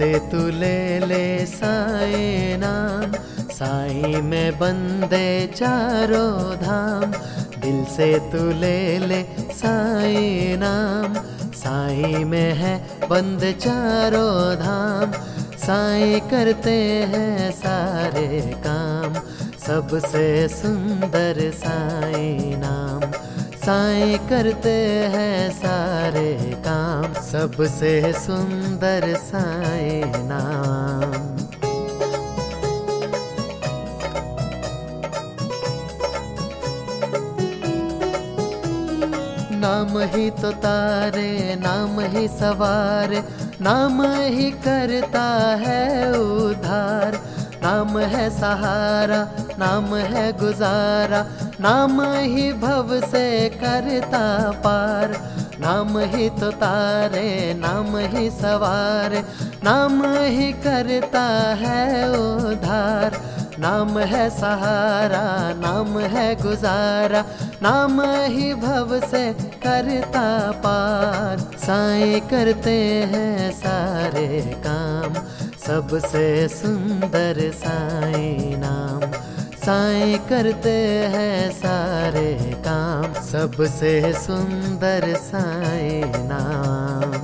से तू ले ले साईं नाम, साईं में बंदे चारों धाम। दिल से तू ले ले साईं नाम, साईं में है बंद चारों धाम। साईं करते हैं सारे काम, सबसे सुंदर साईं नाम। साईं करते हैं सारे काम, सबसे सुंदर साईं नाम। नाम ही तो तारे, नाम ही सवारे, नाम ही करता है उद्धार। नाम है सहारा, नाम है गुजारा, नाम ही भव से करता पार। नाम ही तो तारे, नाम ही सवारे, नाम ही करता है उद्धार। नाम है सहारा, नाम है गुजारा, नाम ही भव से करता पार। साईं करते हैं सारे काम, सबसे सुंदर साईं नाम। साईं करते हैं सारे काम, सबसे सुंदर साईं नाम।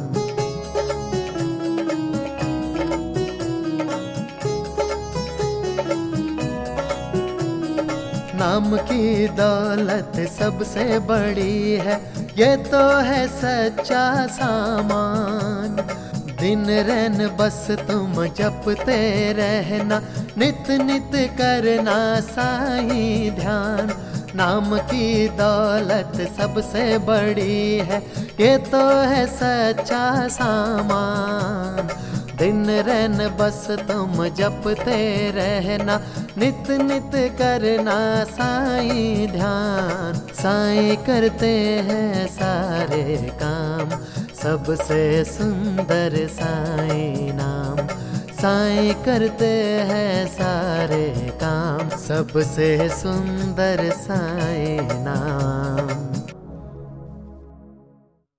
नाम की दौलत सबसे बड़ी है, ये तो है सच्चा सामान। दिन रैन बस तुम जपते रहना, नित नित करना साईं ध्यान। नाम की दौलत सबसे बड़ी है, ये तो है सच्चा सामान। दिन रैन बस तुम जपते रहना, नित नित करना साईं ध्यान। साईं करते हैं सारे काम, सबसे सुंदर साईं नाम। साईं करते हैं सारे काम, सबसे सुंदर साईं नाम।